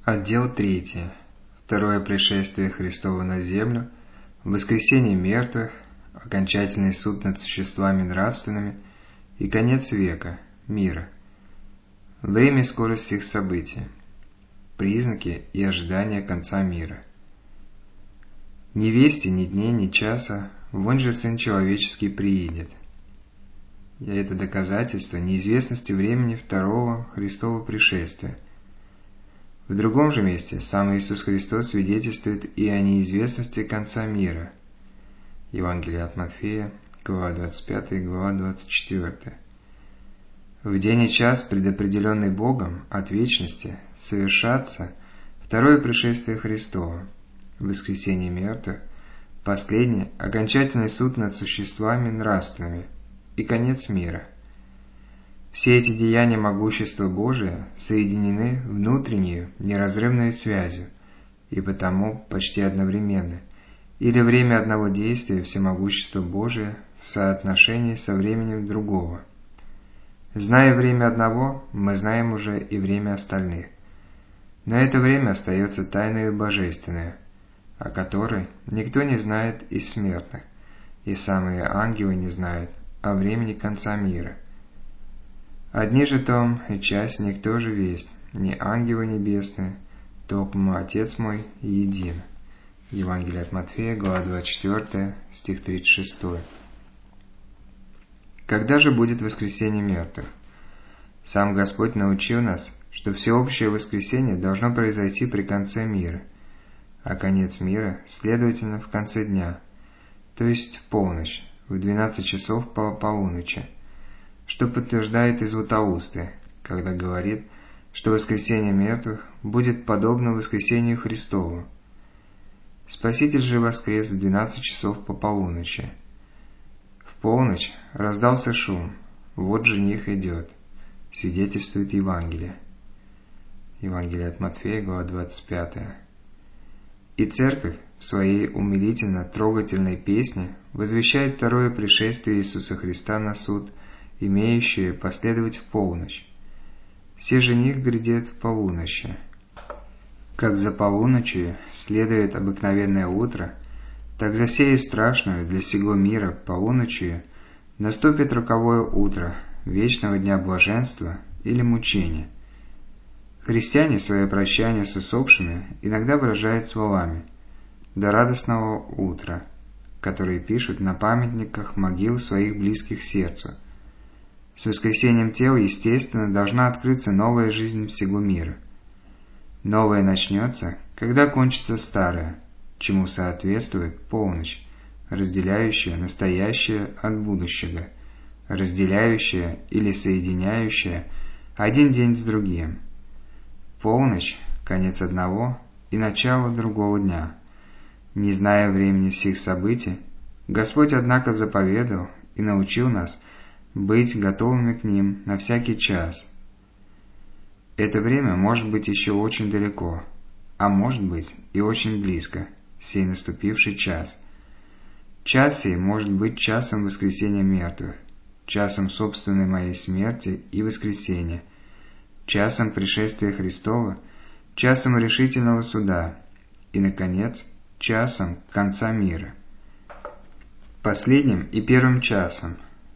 Отдел 3. Второе пришествие Христово на землю, воскресение мертвых, окончательный суд над существами нравственными и конец века, мира. Время и скорость их событий. Признаки и ожидания конца мира. Ни вести, ни дней, ни часа, вон же Сын Человеческий приидет. И это доказательство неизвестности времени второго Христова пришествия. В другом же месте сам Иисус Христос свидетельствует и о неизвестности конца мира. Евангелие от Матфея, глава 25 и глава 24. В день и час, предопределенный Богом от вечности, совершаться второе пришествие Христова, воскресение мертвых, последний, окончательный суд над существами нравственными и конец мира. Все эти деяния могущества Божия соединены внутренней неразрывной связью и потому почти одновременны, или время одного действия всемогущества Божия в соотношении со временем другого. Зная время одного, мы знаем уже и время остальных. Но это время остается тайною божественной, о которой никто не знает из смертных, и самые ангелы не знают о времени конца мира. Одни же том и часть никто же весть, ни ангелы небесные, токмо Отец мой един. Евангелие от Матфея, глава 24, стих 36. Когда же будет воскресение мертвых? Сам Господь научил нас, что всеобщее воскресение должно произойти при конце мира, а конец мира, следовательно, в конце дня, то есть в полночь, в 12 часов по полуночи, что подтверждает и Златоустый, когда говорит, что воскресение мертвых будет подобно воскресению Христову. Спаситель же воскрес в 12 часов по полуночи. В полночь раздался шум, вот жених идет, свидетельствует Евангелие. Евангелие от Матфея, глава 25. И Церковь в своей умилительно-трогательной песне возвещает второе пришествие Иисуса Христа на суд, имеющее последовать в полночь. Се жених грядет в полуночи. Как за полуночью следует обыкновенное утро, так за сею страшную для сего мира полуночью наступит роковое утро вечного дня блаженства или мучения. Христиане свое прощание с усопшими иногда выражают словами «до радостного утра», которые пишут на памятниках могил своих близких сердцу. С воскресением тела, естественно, должна открыться новая жизнь всего мира. Новое начнется, когда кончится старое, чему соответствует полночь, разделяющая настоящее от будущего, разделяющая или соединяющая один день с другим. Полночь – конец одного и начало другого дня. Не зная времени всех событий, Господь, однако, заповедал и научил нас быть готовыми к ним на всякий час. Это время может быть еще очень далеко, а может быть и очень близко, сей наступивший час. Час сей может быть часом воскресения мертвых, часом собственной моей смерти и воскресения, часом пришествия Христова, часом решительного суда и, наконец, часом конца мира. Последним и первым часом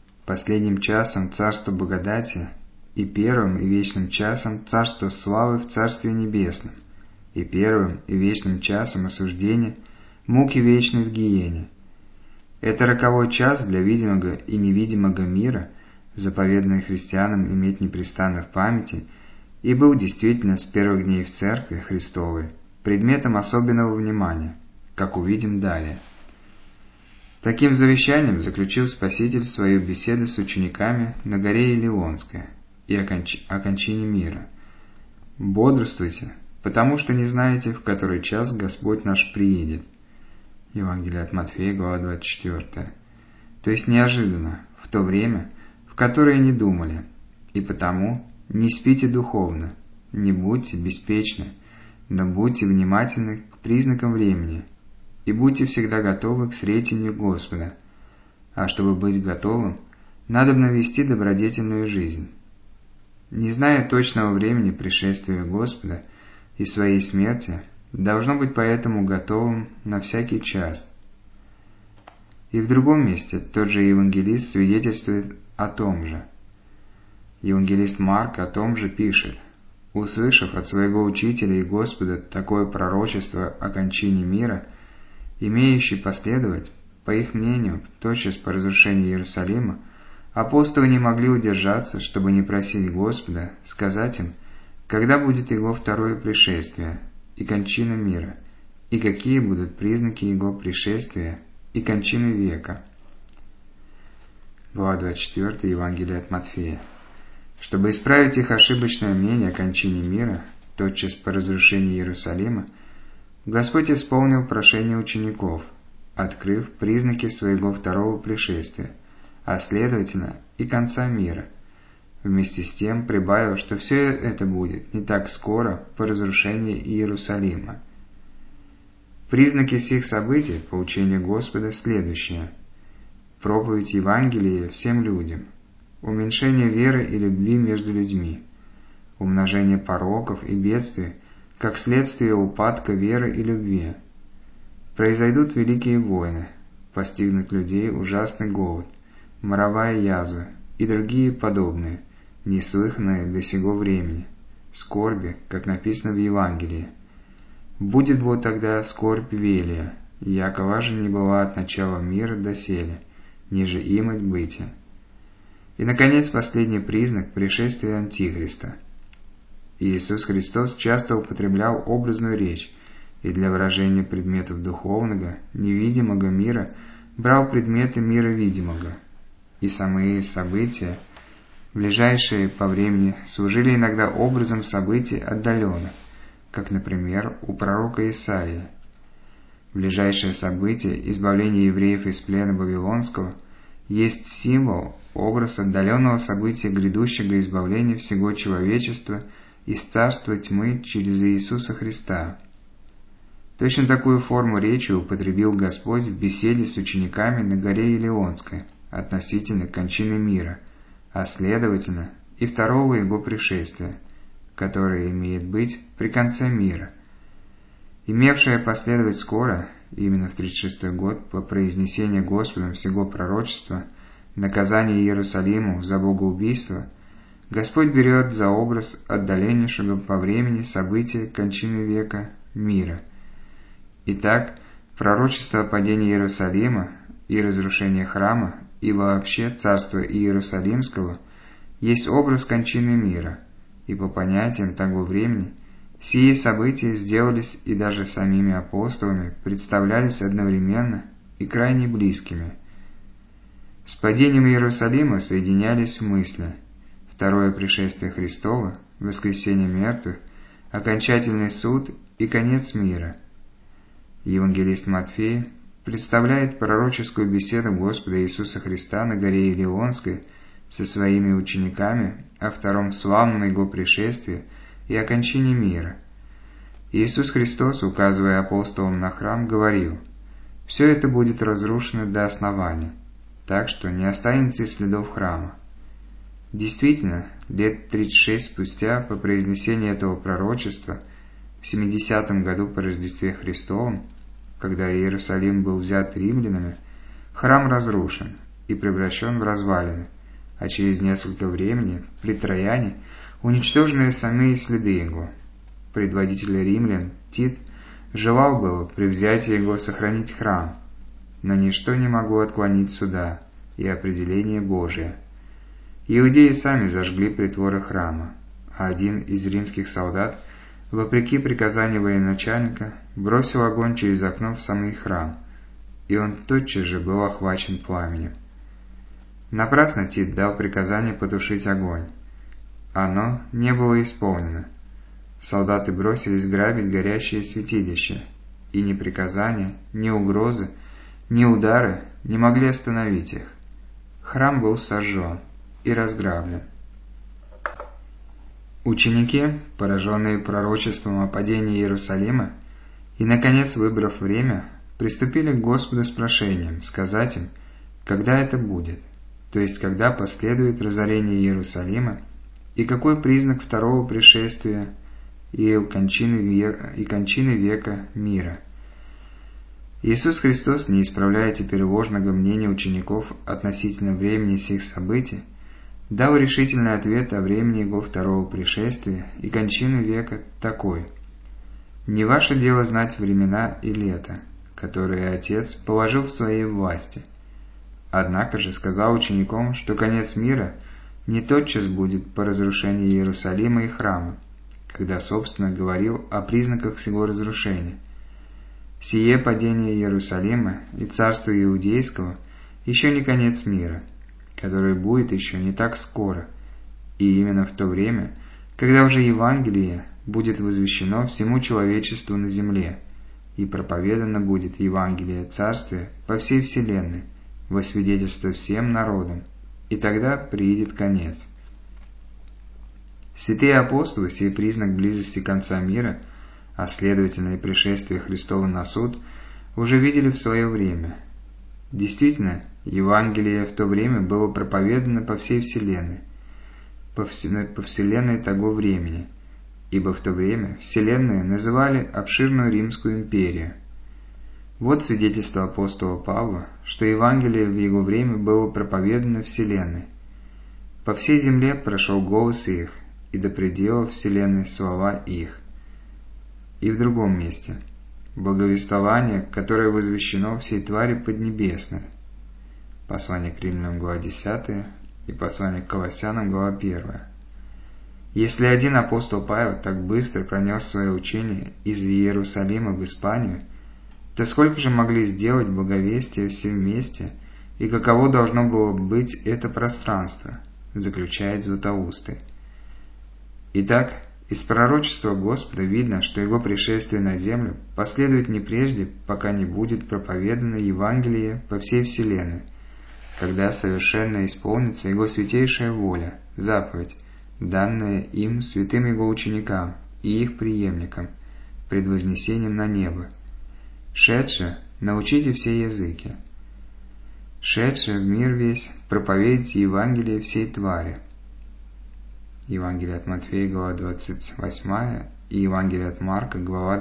Царства Благодати и первым и вечным часом Царства Славы в Царстве Небесном и первым и вечным часом осуждения, муки вечной в гиене. Это роковой час для видимого и невидимого мира, заповеданный христианам иметь непрестанно в памяти, и был действительно с первых дней в Церкви Христовой предметом особенного внимания, как увидим далее. Таким завещанием заключил Спаситель свою беседу с учениками на горе Илионской и о кончине мира. «Бодрствуйте, потому что не знаете, в который час Господь наш приедет». Евангелие от Матфея, глава 24. То есть неожиданно, в то время, в которое не думали, и потому не спите духовно, не будьте беспечны, но будьте внимательны к признакам времени, и будьте всегда готовы к встретению Господа. А чтобы быть готовым, надобно вести добродетельную жизнь. Не зная точного времени пришествия Господа, и своей смерти, должно быть поэтому готовым на всякий час. И в другом месте тот же евангелист свидетельствует о том же. Евангелист Марк о том же пишет: «Услышав от своего учителя и Господа такое пророчество о кончине мира, имеющий последовать, по их мнению, тотчас по разрушению Иерусалима, апостолы не могли удержаться, чтобы не просить Господа сказать им, когда будет Его второе пришествие и кончина мира, и какие будут признаки Его пришествия и кончины века». Глава 24 Евангелия от Матфея. Чтобы исправить их ошибочное мнение о кончине мира, тотчас по разрушению Иерусалима, Господь исполнил прошение учеников, открыв признаки своего второго пришествия, а следовательно и конца мира. Вместе с тем прибавил, что все это будет не так скоро по разрушении Иерусалима. Признаки сих событий по учению Господа следующие: проповедь Евангелия всем людям, уменьшение веры и любви между людьми, умножение пороков и бедствий, как следствие упадка веры и любви. Произойдут великие войны, постигнут людей ужасный голод, моровая язва и другие подобные, неслыханные до сего времени, скорби, как написано в Евангелии. Будет вот тогда скорбь велия, якова же не была от начала мира доселе, ниже имать бытия. И, наконец, последний признак пришествия Антихриста. Иисус Христос часто употреблял образную речь, и для выражения предметов духовного, невидимого мира брал предметы мира видимого, и самые события, ближайшие по времени, служили иногда образом событий отдаленных, как, например, у пророка Исаии. Ближайшее событие избавления евреев из плена Вавилонского есть символ, образ отдаленного события грядущего избавления всего человечества из царства тьмы через Иисуса Христа. Точно такую форму речи употребил Господь в беседе с учениками на горе Илионской относительно кончины мира, а следовательно и второго Его пришествия, которое имеет быть при конце мира, имевшее последовать скоро, именно в 36-й год по произнесению Господом всего пророчества, наказание Иерусалиму за богоубийство. Господь берет за образ отдаленнейшего по времени события кончины века мира. Итак, пророчество о падении Иерусалима и разрушении храма и вообще царства Иерусалимского есть образ кончины мира, и по понятиям того времени сие события сделались и даже самими апостолами представлялись одновременно и крайне близкими. С падением Иерусалима соединялись мысли: второе пришествие Христова, воскресение мертвых, окончательный суд и конец мира. Евангелист Матфей представляет пророческую беседу Господа Иисуса Христа на горе Илионской со своими учениками о втором славном Его пришествии и о кончине мира. Иисус Христос, указывая апостолам на храм, говорил: «Все это будет разрушено до основания, так что не останется и следов храма». Действительно, лет 36 спустя по произнесении этого пророчества, в 70-м году по Рождестве Христовом, когда Иерусалим был взят римлянами, храм разрушен и превращен в развалины, а через несколько времени, при Трояне, уничтожены самые следы его. Предводитель римлян Тит желал было при взятии его сохранить храм, но ничто не могло отклонить суда и определение Божие. Иудеи сами зажгли притворы храма, а один из римских солдат, вопреки приказанию военачальника, бросил огонь через окно в самый храм, и он тотчас же был охвачен пламенем. Напрасно Тит дал приказание потушить огонь. Оно не было исполнено. Солдаты бросились грабить горящее святилище, и ни приказания, ни угрозы, ни удары не могли остановить их. Храм был сожжен и разграблен. Ученики, пораженные пророчеством о падении Иерусалима, и, наконец, выбрав время, приступили к Господу с прошением сказать им, когда это будет, то есть когда последует разорение Иерусалима, и какой признак второго пришествия и кончины века мира. Иисус Христос, не исправляя теперь ложного мнения учеников относительно времени сих событий, дал решительный ответ о времени Его второго пришествия и кончины века такой: «Не ваше дело знать времена и лета, которые Отец положил в своей власти». Однако же сказал ученикам, что конец мира не тотчас будет по разрушении Иерусалима и храма, когда, собственно, говорил о признаках сего разрушения. Сие падение Иерусалима и царства Иудейского еще не конец мира, который будет еще не так скоро, и именно в то время, когда уже Евангелие будет возвещено всему человечеству на земле, и проповедано будет Евангелие Царствия по всей вселенной, во свидетельство всем народам, и тогда приидет конец. Святые апостолы сей признак близости конца мира, а следовательно и пришествия Христова на суд, уже видели в свое время. Действительно, Евангелие в то время было проповедано по всей вселенной, по вселенной того времени, ибо в то время вселенную называли обширную Римскую империю. Вот свидетельство апостола Павла, что Евангелие в его время было проповедано вселенной. По всей земле прошел голос их, и до предела вселенной слова их. И в другом месте: благовествование, которое возвещено всей твари поднебесной. Послание к Римлянам, глава 10, и послание к Колоссянам, глава 1. Если один апостол Павел так быстро пронес свое учение из Иерусалима в Испанию, то сколько же могли сделать благовестия все вместе, и каково должно было быть это пространство, заключает Златоустый. Итак, из пророчества Господа видно, что Его пришествие на землю последует не прежде, пока не будет проповедано Евангелие по всей вселенной, когда совершенно исполнится Его святейшая воля, заповедь, данная им святым Его ученикам и их преемникам, пред вознесением на небо: «Шедше, научите все языки». «Шедше в мир весь, проповедите Евангелие всей твари». Евангелие от Матфея, глава 28, и Евангелие от Марка, глава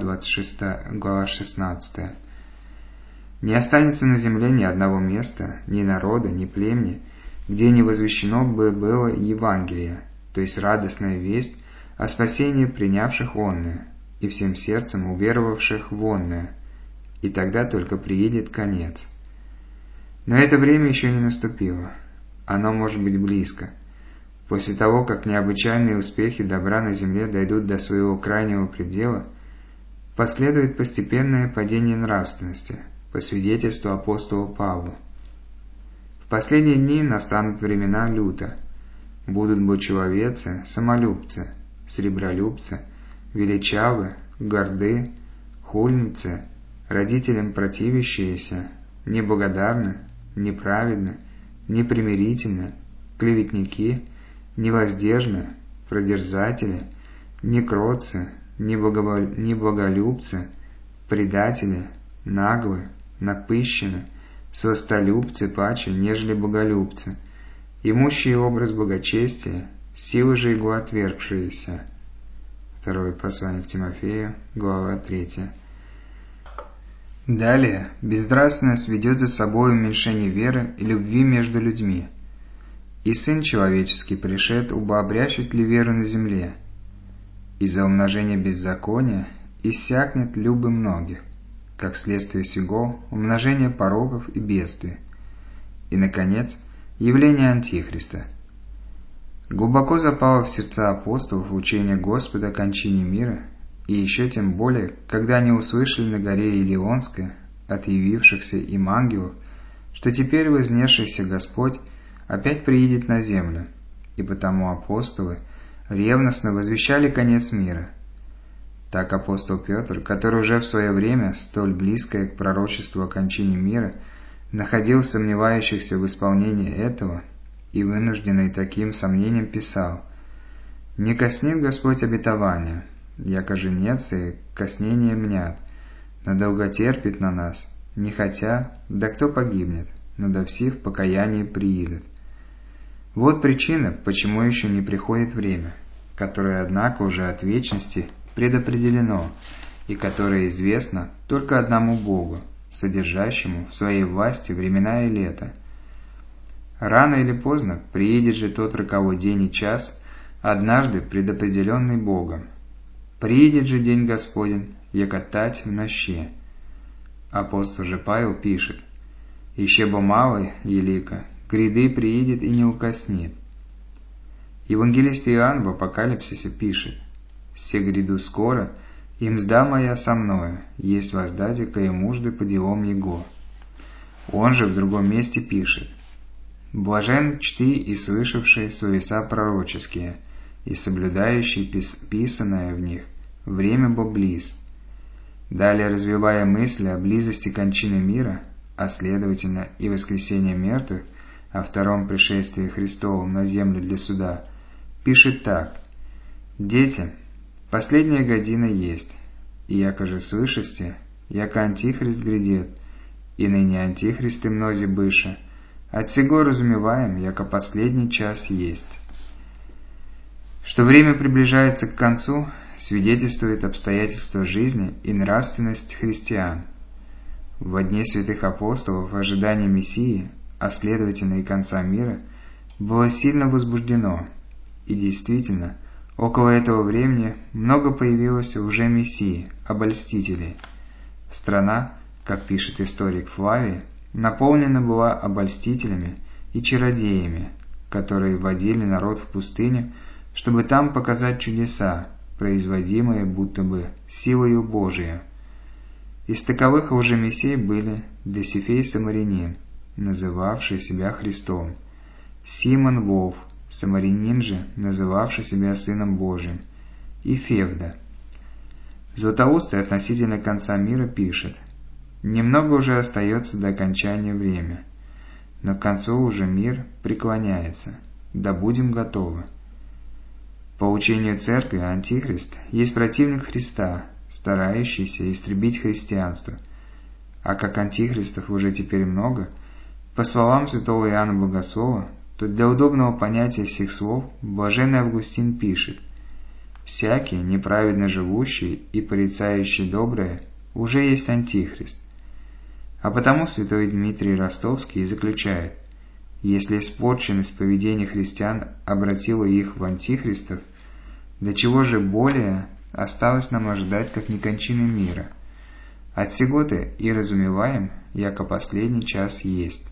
16. «Не останется на земле ни одного места, ни народа, ни племени, где не возвещено бы было Евангелие, то есть радостная весть о спасении принявших онное, и всем сердцем уверовавших в онное, и тогда только приедет конец. Но это время еще не наступило, оно может быть близко. После того, как необычайные успехи добра на земле дойдут до своего крайнего предела, последует постепенное падение нравственности, по свидетельству апостола Павла. В последние дни настанут времена люта. Будут бочеловецы, самолюбцы, сребролюбцы, величавы, горды, хульницы, родителям противящиеся, неблагодарны, неправедны, непримирительны, клеветники, невоздержны, продерзатели, некротцы, неблаголюбцы, предатели, наглы, напыщены, сластолюбцы паче, нежели боголюбцы, имущие образ благочестия, силы же его отвергшиеся». Второе послание к Тимофею, глава 3. Далее, безнравственность ведет за собой уменьшение веры и любви между людьми. И Сын Человеческий пришед, убо обрящет ли веру на земле? Из-за умножения беззакония иссякнет любы многих, как следствие сего умножение пороков и бедствий. И, наконец, явление Антихриста. Глубоко запало в сердца апостолов учение Господа о кончине мира, и еще тем более, когда они услышали на горе Илионской от явившихся им ангелов, что теперь вознесшийся Господь опять приедет на землю, и потому апостолы ревностно возвещали конец мира. Так апостол Петр, который уже в свое время, столь близкое к пророчеству о кончине мира, находил сомневающихся в исполнении этого и вынужденный таким сомнением писал: «Не коснит Господь обетования, яко женец и коснение мнят, но долготерпит на нас, не хотя, да кто погибнет, но да все в покаянии приидут». Вот причина, почему еще не приходит время, которое, однако, уже от вечности предопределено и которое известно только одному Богу, содержащему в своей власти времена и лета. Рано или поздно приедет же тот роковой день и час, однажды предопределенный Богом. Приедет же день Господень, яко тать в ноще. Апостол же Павел пишет: «Еще бы мало, елико, гряды приедет и не укоснет». Евангелист Иоанн в Апокалипсисе пишет: «Се гряду скоро, и мзда моя со мною, есть воздать кое мужды по делам его». Он же в другом месте пишет: «Блажен чти и слышавшие словеса пророческие, и соблюдающие писанное в них, время бо близ». Далее, развивая мысли о близости кончины мира, а следовательно и воскресения мертвых, о втором пришествии Христовом на землю для суда, пишет так: «Дети, последняя година есть, и яко же слышасте, яко Антихрист грядет, и ныне Антихристы мнози быше, отсего разумеваем, яко последний час есть». Что время приближается к концу, свидетельствует обстоятельства жизни и нравственность христиан. Во дни святых апостолов ожидание Мессии, а следовательно и конца мира, было сильно возбуждено, и действительно, около этого времени много появилось уже Мессии, обольстителей. Страна, как пишет историк Флавий, наполнена была обольстителями и чародеями, которые водили народ в пустыню, чтобы там показать чудеса, производимые будто бы силою Божией. Из таковых лжемессий были Досифей Самарянин, называвший себя Христом, Симон Волф, самарянин же, называвший себя Сыном Божиим, и Февда. Златоустый относительно конца мира пишет: «Немного уже остается до окончания время, но к концу уже мир преклоняется, да будем готовы». По учению Церкви Антихрист есть противник Христа, старающийся истребить христианство, а как антихристов уже теперь много, по словам святого Иоанна Богослова, то для удобного понятия сих слов блаженный Августин пишет: «Всякий, неправедно живущий и порицающий доброе, уже есть антихрист». А потому святой Дмитрий Ростовский заключает: если испорченность поведения христиан обратила их в антихристов, до чего же более осталось нам ожидать, как не кончины мира? От сего-то и разумеваем, яко последний час есть.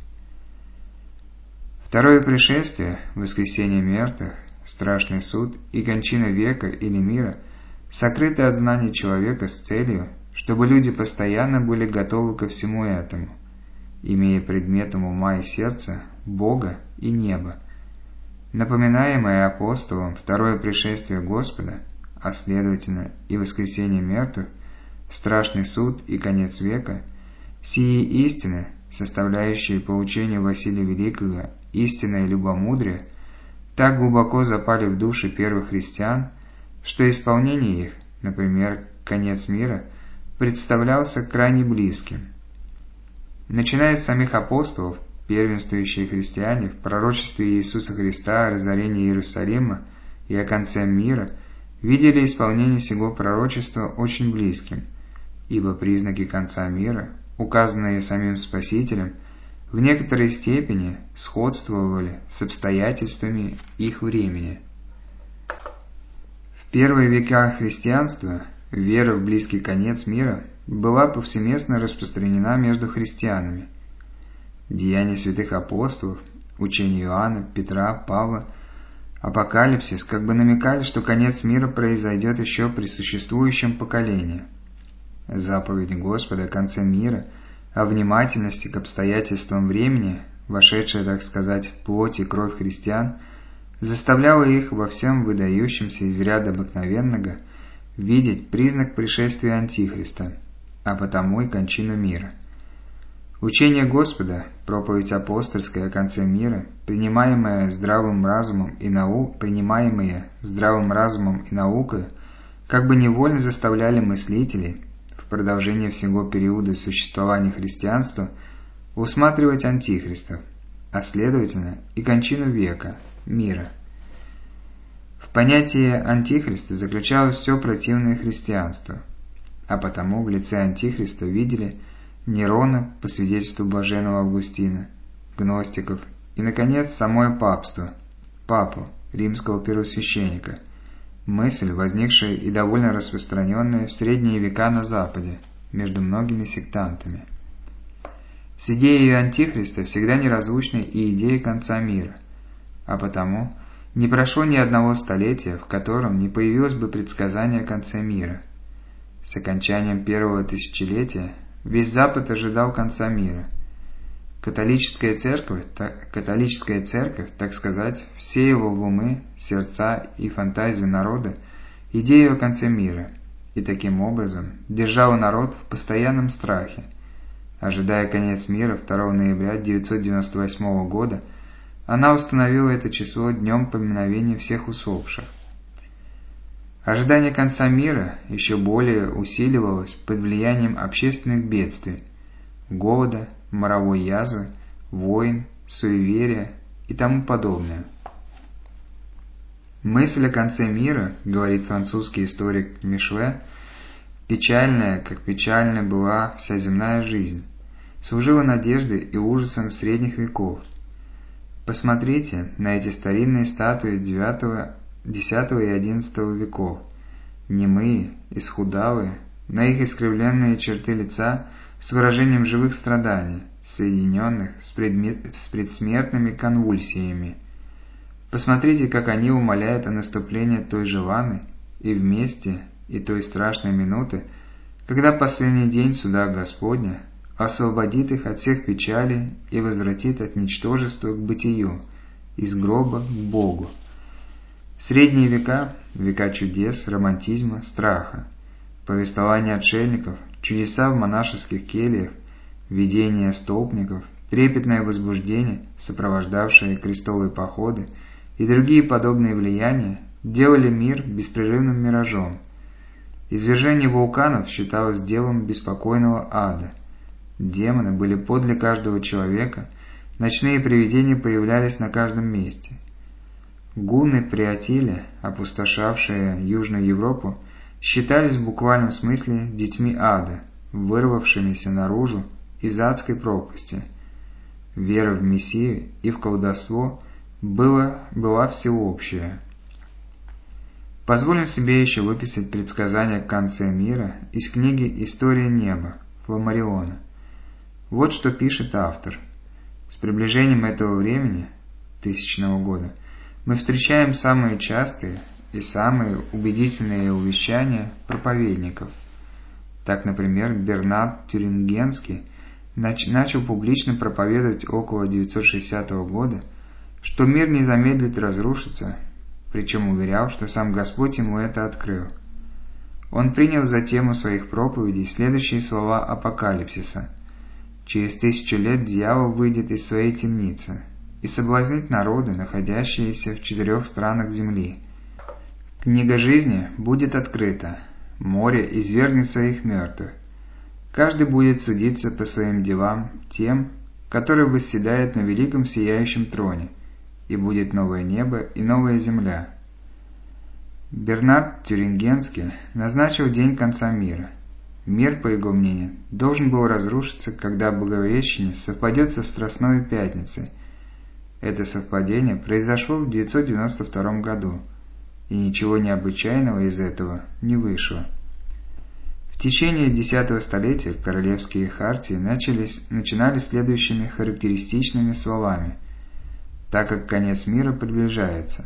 Второе пришествие, воскресение мертвых, страшный суд и кончина века или мира сокрыты от знаний человека с целью, чтобы люди постоянно были готовы ко всему этому, имея предметом ума и сердца Бога и небо. Напоминаемое апостолом второе пришествие Господа, а следовательно и воскресение мертвых, страшный суд и конец века, сии истины, составляющие по учению Василия Великого истинное любомудрие, так глубоко запали в души первых христиан, что исполнение их, например, конец мира, представлялся крайне близким. Начиная с самих апостолов, первенствующие христиане в пророчестве Иисуса Христа о разорении Иерусалима и о конце мира видели исполнение сего пророчества очень близким, ибо признаки конца мира, указанные самим Спасителем, в некоторой степени сходствовали с обстоятельствами их времени. В первые века христианства вера в близкий конец мира была повсеместно распространена между христианами. Деяния святых апостолов, учение Иоанна, Петра, Павла, Апокалипсис как бы намекали, что конец мира произойдет еще при существующем поколении. Заповедь Господа о конце мира, о внимательности к обстоятельствам времени, вошедшая, так сказать, в плоть и кровь христиан, заставляла их во всем выдающемся из ряда обыкновенного видеть признак пришествия Антихриста, а потому и кончину мира. Учение Господа, проповедь апостольская о конце мира, принимаемые здравым разумом и наукой, как бы невольно заставляли мыслителей в продолжение всего периода существования христианства усматривать антихристов, а следовательно и кончину века, мира. В понятии Антихриста заключалось все противное христианству, а потому в лице Антихриста видели Нерона по свидетельству блаженного Августина, гностиков и, наконец, самое папство, папу, римского первосвященника, мысль, возникшая и довольно распространенная в средние века на Западе между многими сектантами. С идеей Антихриста всегда неразлучны и идеи конца мира, а потому не прошло ни одного столетия, в котором не появилось бы предсказание о конце мира. С окончанием первого тысячелетия весь Запад ожидал конца мира. Католическая церковь, так сказать, всеяла в умы, сердца и фантазию народа идею о конце мира и таким образом держала народ в постоянном страхе. Ожидая конец мира 2 ноября 998 года, она установила это число днем поминовения всех усопших. Ожидание конца мира еще более усиливалось под влиянием общественных бедствий, голода, моровой язвы, войн, суеверия и тому подобное. Мысль о конце мира, говорит французский историк Мишле, печальная, как печальна была вся земная жизнь, служила надеждой и ужасом средних веков. Посмотрите на эти старинные статуи IX, X и XI веков, немые, исхудалые, на их искривленные черты лица с выражением живых страданий, соединенных с предсмертными конвульсиями. Посмотрите, как они умоляют о наступлении той желанной и вместе и той страшной минуты, когда последний день суда Господня освободит их от всех печалей и возвратит от ничтожества к бытию, из гроба к Богу. Средние века – века чудес, романтизма, страха, повествования отшельников, чудеса в монашеских кельях, видения столпников, трепетное возбуждение, сопровождавшее крестовые походы и другие подобные влияния, делали мир беспрерывным миражом. Извержение вулканов считалось делом беспокойного ада. Демоны были подле каждого человека, ночные привидения появлялись на каждом месте. Гунны при Аттиле, опустошавшие Южную Европу, считались в буквальном смысле детьми ада, вырвавшимися наружу из адской пропасти. Вера в Мессию и в колдовство была всеобщая. Позволим себе еще выписать предсказание о конце мира из книги «История неба» Фламариона. Вот что пишет автор. С приближением этого времени, 1000 года, мы встречаем самые частые и самые убедительные увещания проповедников. Так, например, Бернард Тюрингенский начал публично проповедовать около 960 года, что мир не замедлит разрушиться, причем уверял, что сам Господь ему это открыл. Он принял за тему своих проповедей следующие слова Апокалипсиса: «Через 1000 лет дьявол выйдет из своей темницы и соблазнит народы, находящиеся в 4 странах земли. Книга жизни будет открыта, море извергнет своих мертвых. Каждый будет судиться по своим делам тем, который восседает на великом сияющем троне, и будет новое небо и новая земля». Бернард Тюрингенский назначил день конца мира. Мир, по его мнению, должен был разрушиться, когда Благовещение совпадет со Страстной Пятницей. Это совпадение произошло в 992 году, и ничего необычайного из этого не вышло. В течение X столетия королевские хартии начинались следующими характеристичными словами: «Так как конец мира приближается».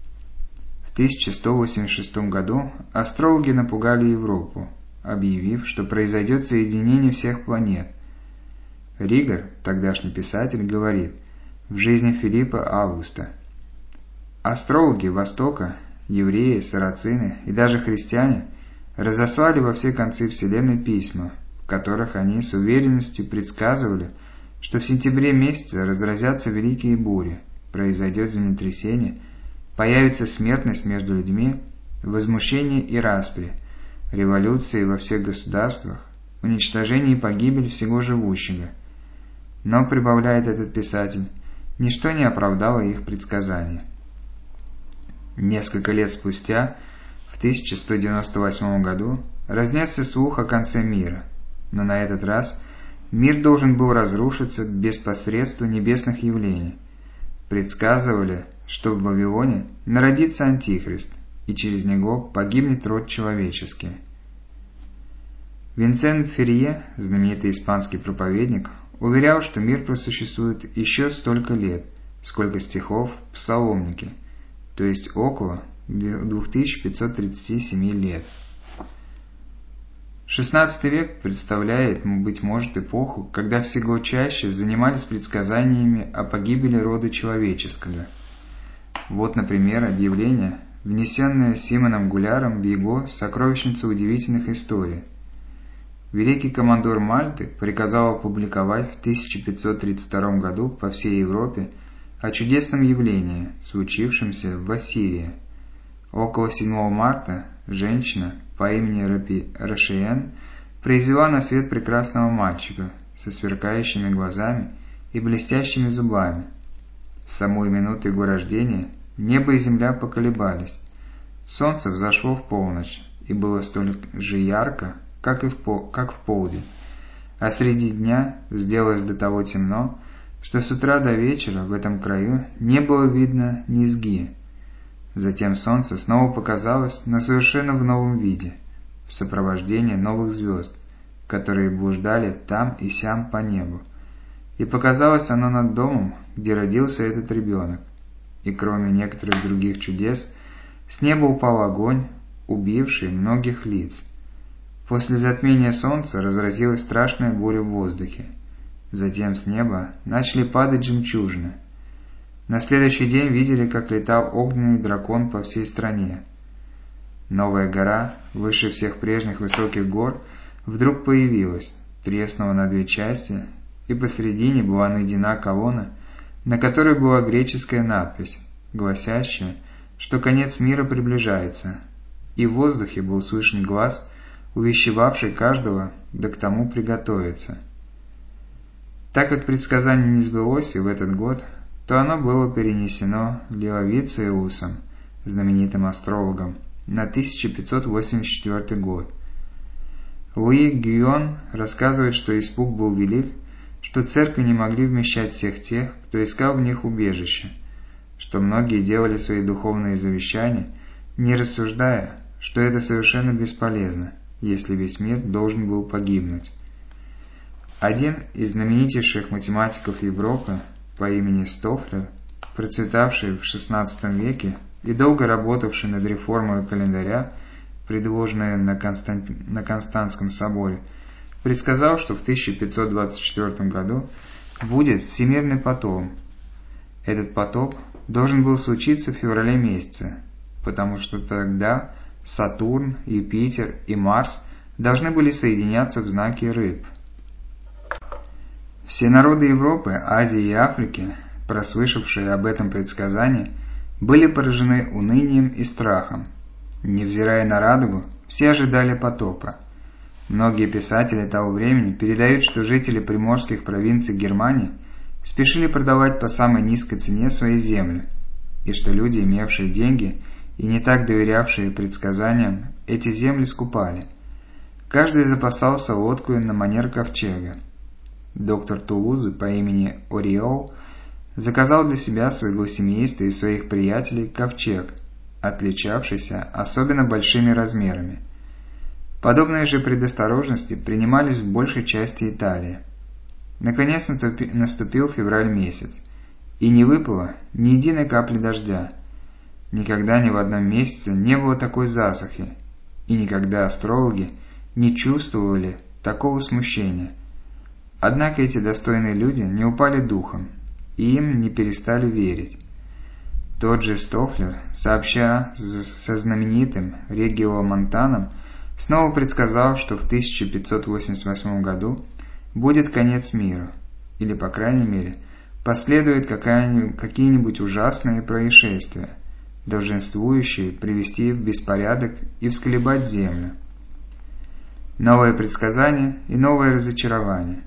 В 1186 году астрологи напугали Европу, объявив, что произойдет соединение всех планет. Ригор, тогдашний писатель, говорит в жизни Филиппа Августа: «Астрологи Востока, евреи, сарацины и даже христиане разослали во все концы вселенной письма, в которых они с уверенностью предсказывали, что в сентябре месяце разразятся великие бури, произойдет землетрясение, появится смертность между людьми, возмущение и распри, революции во всех государствах, уничтожение и погибель всего живущего». Но, прибавляет этот писатель, ничто не оправдало их предсказания. Несколько лет спустя, в 1198 году, разнесся слух о конце мира, но на этот раз мир должен был разрушиться без посредства небесных явлений. Предсказывали, что в Вавилоне народится Антихрист, и через него погибнет род человеческий. Винсент Ферье, знаменитый испанский проповедник, уверял, что мир просуществует еще столько лет, сколько стихов в Псаломнике, то есть около 2537 лет. XVI век представляет, быть может, эпоху, когда всего чаще занимались предсказаниями о погибели рода человеческого. Вот, например, объявление, внесенное Симоном Гуляром в его «Сокровищницу удивительных историй». Великий командор Мальты приказал опубликовать в 1532 году по всей Европе о чудесном явлении, случившемся в Ассирии. Около 7 марта женщина по имени Рашиен произвела на свет прекрасного мальчика со сверкающими глазами и блестящими зубами. В самую минуту его рождения небо и земля поколебались. Солнце взошло в полночь и было столь же ярко, как в полдень, а среди дня сделалось до того темно, что с утра до вечера в этом краю не было видно низги. Затем солнце снова показалось, но совершенно в новом виде, в сопровождении новых звезд, которые блуждали там и сям по небу. И показалось оно над домом, где родился этот ребенок. И кроме некоторых других чудес, с неба упал огонь, убивший многих лиц. После затмения солнца разразилась страшная буря в воздухе. Затем с неба начали падать жемчужины. На следующий день видели, как летал огненный дракон по всей стране. Новая гора, выше всех прежних высоких гор, вдруг появилась, треснула на две части, и посредине была найдена колонна, на которой была греческая надпись, гласящая, что конец мира приближается, и в воздухе был слышен глас, увещевавший каждого, да к тому приготовиться. Так как предсказание не сбылось и в этот год, то оно было перенесено Леовициусом, знаменитым астрологом, на 1584 год. Луи Гюйон рассказывает, что испуг был велик, что церкви не могли вмещать всех тех, кто искал в них убежище, что многие делали свои духовные завещания, не рассуждая, что это совершенно бесполезно, если весь мир должен был погибнуть. Один из знаменитейших математиков Европы по имени Стофлер, процветавший в XVI веке и долго работавший над реформой календаря, предложенной на Константском соборе, предсказал, что в 1524 году будет всемирный потоп. Этот потоп должен был случиться в феврале месяце, потому что тогда Сатурн, Юпитер и Марс должны были соединяться в знаке рыб. Все народы Европы, Азии и Африки, прослышавшие об этом предсказании, были поражены унынием и страхом. Невзирая на радугу, все ожидали потопа. Многие писатели того времени передают, что жители приморских провинций Германии спешили продавать по самой низкой цене свои земли, и что люди, имевшие деньги и не так доверявшие предсказаниям, эти земли скупали. Каждый запасался лодкой на манер ковчега. Доктор Тулузы по имени Ориол заказал для себя, своего семейства и своих приятелей ковчег, отличавшийся особенно большими размерами. Подобные же предосторожности принимались в большей части Италии. Наконец наступил февраль месяц, и не выпало ни единой капли дождя. Никогда ни в одном месяце не было такой засухи, и никогда астрологи не чувствовали такого смущения. Однако эти достойные люди не упали духом, и им не перестали верить. Тот же Стофлер, сообща со знаменитым Регио Монтаном, снова предсказал, что в 1588 году будет конец миру, или, по крайней мере, последуют какие-нибудь ужасные происшествия, долженствующие привести в беспорядок и всколебать землю. Новое предсказание и новое разочарование.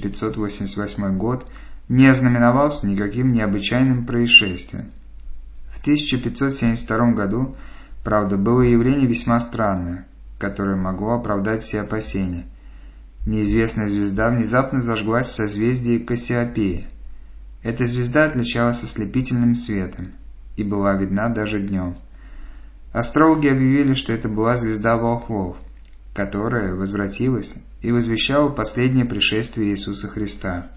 1588 год не ознаменовался никаким необычайным происшествием. В В 1572 году, правда, было явление весьма странное, которое могло оправдать все опасения. Неизвестная звезда внезапно зажглась в созвездии Кассиопеи. Эта звезда отличалась ослепительным светом и была видна даже днем. Астрологи объявили, что это была звезда волхвов, которая возвратилась и возвещала последнее пришествие Иисуса Христа.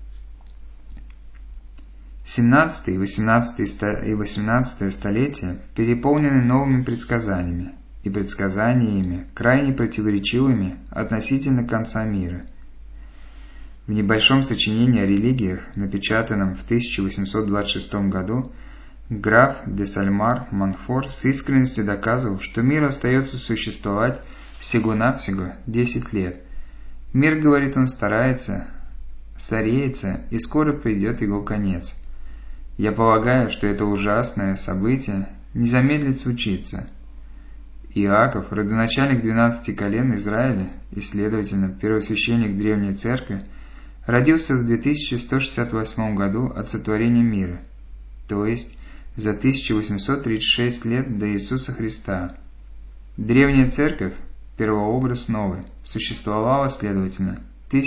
17 и 18 столетия переполнены новыми предсказаниями, и предсказаниями, крайне противоречивыми относительно конца мира. В небольшом сочинении о религиях, напечатанном в 1826 году, граф де Сальмар-Монфор с искренностью доказывал, что мир остается существовать всего-навсего 10 лет. Мир, говорит он, стареется, и скоро придет его конец. Я полагаю, что это ужасное событие не замедлит случиться. Иаков, родоначальник 12 колен Израиля и, следовательно, первосвященник Древней Церкви, родился в 2168 году от сотворения мира, то есть за 1836 лет до Иисуса Христа. Древняя Церковь, первообраз новый, существовала, следовательно,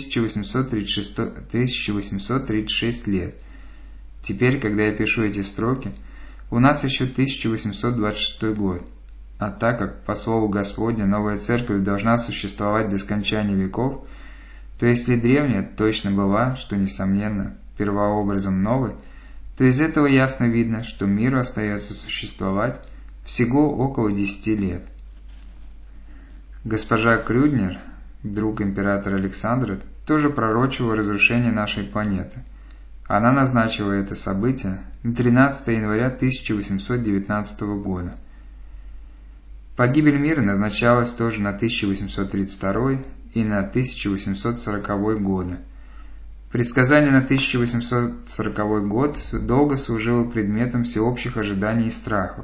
1836 лет. Теперь, когда я пишу эти строки, у нас еще 1826 год, а так как, по слову Господня, новая церковь должна существовать до скончания веков, то если древняя точно была, что, несомненно, первообразом новой, то из этого ясно видно, что миру остается существовать всего около 10 лет. Госпожа Крюднер, друг императора Александра, тоже пророчила разрушение нашей планеты. Она назначила это событие на 13 января 1819 года. Погибель мира назначалась тоже на 1832 и на 1840 годы. Предсказание на 1840 год долго служило предметом всеобщих ожиданий и страхов.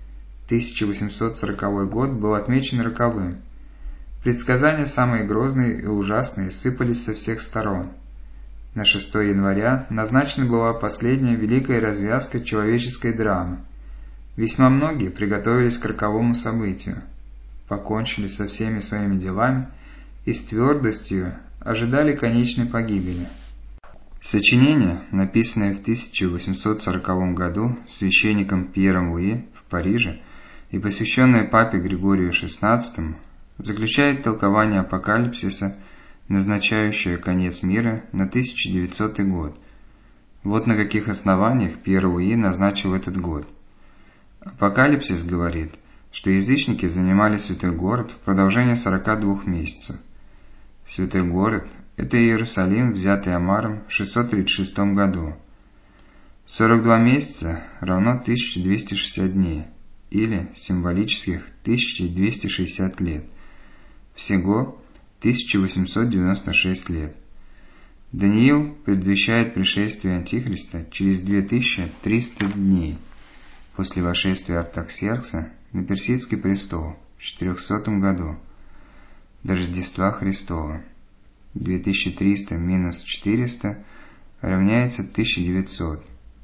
1840 год был отмечен роковым. Предсказания самые грозные и ужасные сыпались со всех сторон. На 6 января назначена была последняя великая развязка человеческой драмы. Весьма многие приготовились к роковому событию, покончили со всеми своими делами и с твердостью ожидали конечной погибели. Сочинение, написанное в 1840 году священником Пьером Луи в Париже и посвященное папе Григорию XVI, заключает толкование апокалипсиса, назначающее конец мира на 1900 год. Вот на каких основаниях Пьер Луи назначил этот год. Апокалипсис говорит, что язычники занимали святой город в продолжение 42 месяцев. Святой город – это Иерусалим, взятый Омаром в 636 году. 42 месяца равно 1260 дней, или символических 1260 лет. Всего 1896 лет. Даниил предвещает пришествие Антихриста через 2300 дней после восшествия Артаксеркса на Персидский престол в 400 году до Рождества Христова. 2300 минус 400 равняется 1900.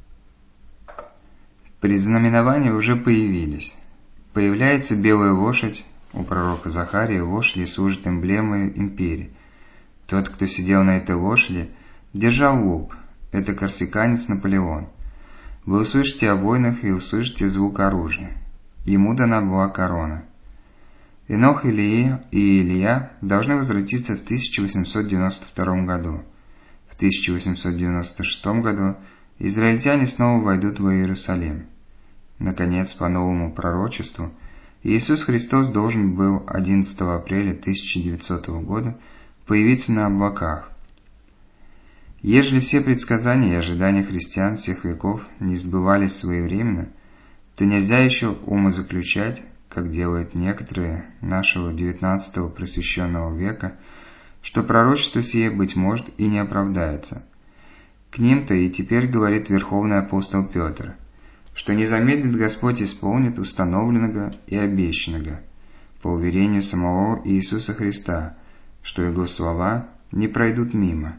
Предзнаменования уже появились. Появляется белая лошадь. У пророка Захария лошади служат эмблемой империи. Тот, кто сидел на этой лошади, держал лук. Это корсиканец Наполеон. Вы услышите о войнах и услышите звук оружия. Ему дана была корона. Енох и Илия должны возвратиться в 1892 году. В 1896 году израильтяне снова войдут в Иерусалим. Наконец, по новому пророчеству, Иисус Христос должен был 11 апреля 1900 года появиться на облаках. Ежели все предсказания и ожидания христиан всех веков не сбывались своевременно, то нельзя еще умозаключать, как делают некоторые нашего 19-го просвещенного века, что пророчество сие, быть может, и не оправдается. К ним-то и теперь говорит верховный апостол Петр, что не замедлит Господь исполнит установленного и обещанного, по уверению самого Иисуса Христа, что Его слова не пройдут мимо.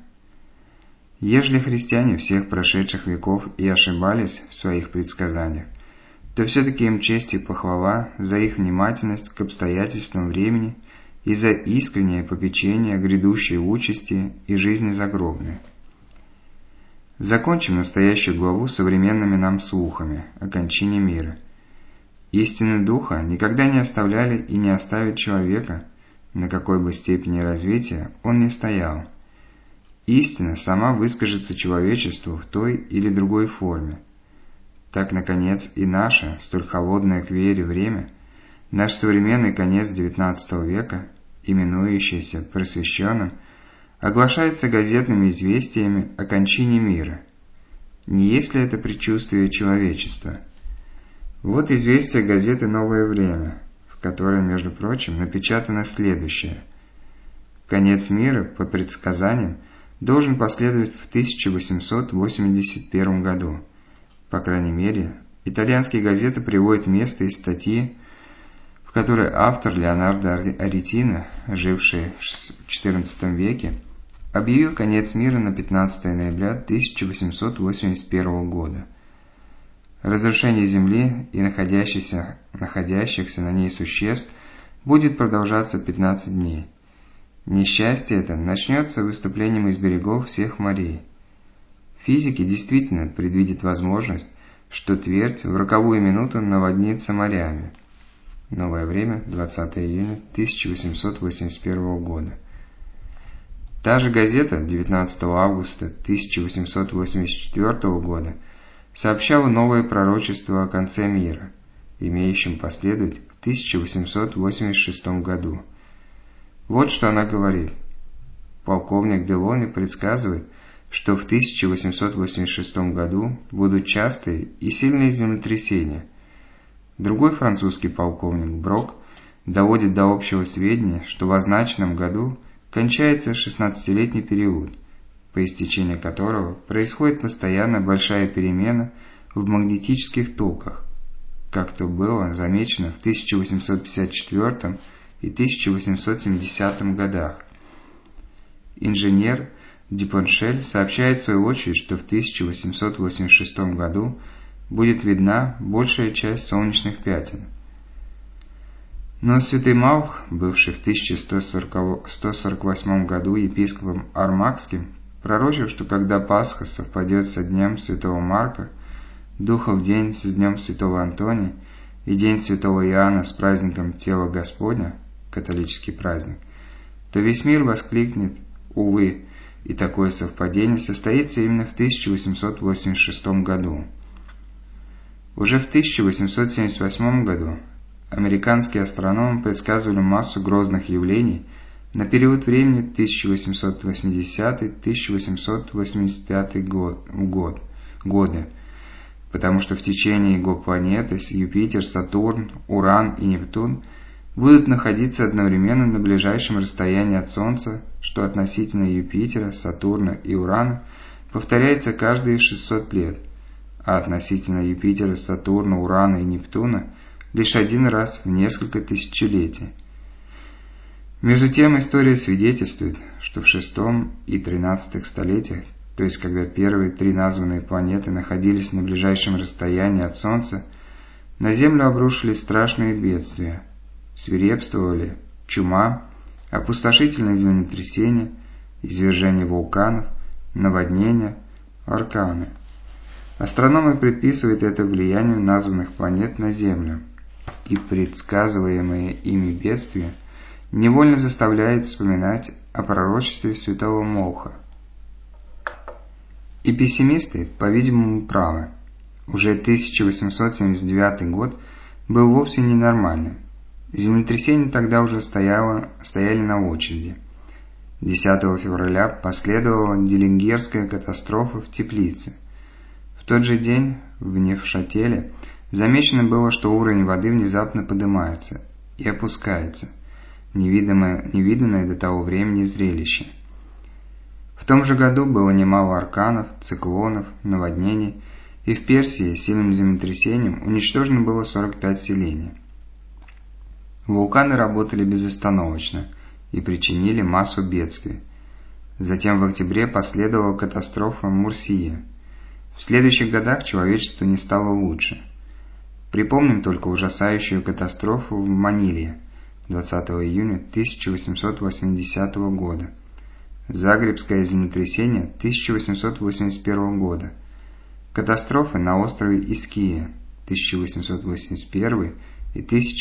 Ежели христиане всех прошедших веков и ошибались в своих предсказаниях, то все-таки им честь и похвала за их внимательность к обстоятельствам времени и за искреннее попечение о грядущей участи и жизни загробной. Закончим настоящую главу современными нам слухами о кончине мира. Истины Духа никогда не оставляли и не оставят человека, на какой бы степени развития он ни стоял. Истина сама выскажется человечеству в той или другой форме. Так, наконец, и наше, столь холодное к вере время, наш современный конец XIX века, именующийся просвещенным, оглашается газетными известиями о кончине мира. Не есть ли это предчувствие человечества? Вот известие газеты «Новое время», в которой, между прочим, напечатано следующее. Конец мира, по предсказаниям, должен последовать в 1881 году. По крайней мере, итальянские газеты приводят место из статьи, в которой автор Леонардо Аретино, живший в XIV веке, объявил конец мира на 15 ноября 1881 года. Разрушение Земли и находящихся на ней существ будет продолжаться 15 дней. Несчастье это начнется выступлением из берегов всех морей. Физики действительно предвидят возможность, что Твердь в роковую минуту наводнится морями. Новое время, 20 июня 1881 года. Та же газета 19 августа 1884 года сообщала новое пророчество о конце мира, имеющем последовать в 1886 году. Вот что она говорит. Полковник Делони предсказывает, что в 1886 году будут частые и сильные землетрясения. Другой французский полковник Брок доводит до общего сведения, что в означенном году кончается 16-летний период, по истечении которого происходит постоянно большая перемена в магнетических токах, как то было замечено в 1854 и 1870 годах. Инженер Дюпоншель сообщает в свою очередь, что в 1886 году будет видна большая часть солнечных пятен. Но святый Малх, бывший в 1148 году епископом Армагским, пророчил, что когда Пасха совпадет со днем святого Марка, Духов день с днем святого Антония и день святого Иоанна с праздником Тела Господня, католический праздник, то весь мир воскликнет «Увы!», и такое совпадение состоится именно в 1886 году. Уже в 1878 году американские астрономы предсказывали массу грозных явлений на период времени 1880-1885 годы, потому что в течение его планеты Юпитер, Сатурн, Уран и Нептун будут находиться одновременно на ближайшем расстоянии от Солнца, что относительно Юпитера, Сатурна и Урана повторяется каждые 600 лет, а относительно Юпитера, Сатурна, Урана и Нептуна лишь один раз в несколько тысячелетий. Между тем история свидетельствует, что в VI и XIII столетиях, то есть когда первые три названные планеты находились на ближайшем расстоянии от Солнца, на Землю обрушились страшные бедствия, свирепствовали чума, опустошительные землетрясения, извержение вулканов, наводнения, орканы. Астрономы приписывают это влиянию названных планет на Землю, и предсказываемые ими бедствия невольно заставляют вспоминать о пророчестве святого Молха. И пессимисты, по-видимому, правы. Уже 1879 год был вовсе ненормальным. Землетрясения тогда уже стояли на очереди. 10 февраля последовала Делингерская катастрофа в Теплице. В тот же день в Невшателе замечено было, что уровень воды внезапно поднимается и опускается. Невиданное до того времени зрелище. В том же году было немало орканов, циклонов, наводнений, и в Персии сильным землетрясением уничтожено было 45 селений. Вулканы работали безостановочно и причинили массу бедствий. Затем в октябре последовала катастрофа в Мурсие. В следующих годах человечеству не стало лучше. Припомним только ужасающую катастрофу в Маниле 20 июня 1880 года, Загребское землетрясение 1881 года, катастрофы на острове Иския 1881 и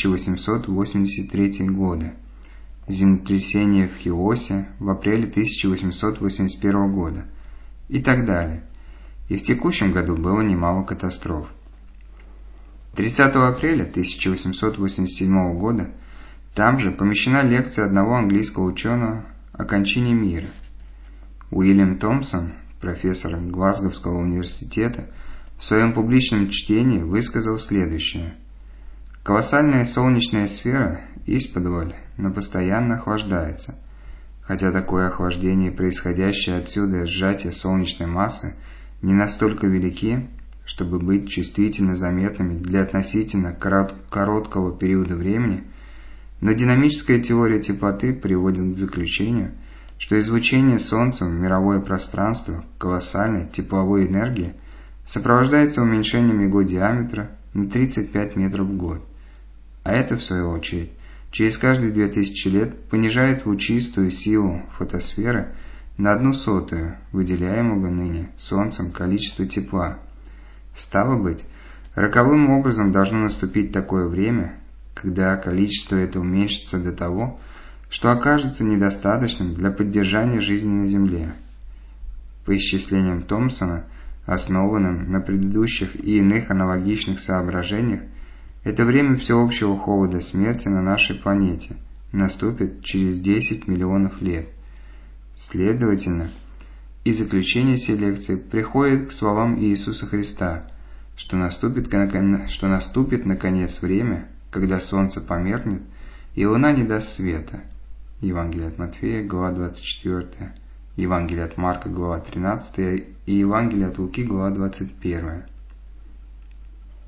1883 годы, землетрясение в Хиосе в апреле 1881 года и так далее. И в текущем году было немало катастроф. 30 апреля 1887 года там же помещена лекция одного английского ученого о кончине мира. Уильям Томпсон, профессор Глазговского университета, в своем публичном чтении высказал следующее. Колоссальная солнечная сфера исподволь, но постоянно охлаждается. Хотя такое охлаждение, происходящее отсюда сжатие солнечной массы, не настолько велики, чтобы быть чувствительно заметными для относительно короткого периода времени, но динамическая теория теплоты приводит к заключению, что излучение Солнцем в мировое пространство колоссальной тепловой энергии сопровождается уменьшением его диаметра на 35 метров в год, а это, в свою очередь, через каждые 2000 лет понижает лучистую силу фотосферы на 1/100 выделяемого ныне Солнцем количества тепла. Стало быть, роковым образом должно наступить такое время, когда количество это уменьшится до того, что окажется недостаточным для поддержания жизни на Земле. По исчислениям Томпсона, основанным на предыдущих и иных аналогичных соображениях, это время всеобщего холода смерти на нашей планете наступит через 10 миллионов лет. Следовательно, и заключение сей лекции приходит к словам Иисуса Христа, что наступит наконец время, когда солнце померкнет и луна не даст света. Евангелие от Матфея, глава 24, Евангелие от Марка, глава 13 и Евангелие от Луки, глава 21.